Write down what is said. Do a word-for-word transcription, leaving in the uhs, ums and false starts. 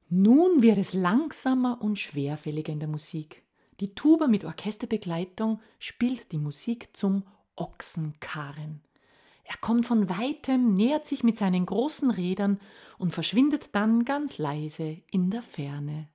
Nun wird es langsamer und schwerfälliger in der Musik. Die Tuba mit Orchesterbegleitung spielt die Musik zum Ochsenkarren. Er kommt von weitem, nähert sich mit seinen großen Rädern und verschwindet dann ganz leise in der Ferne.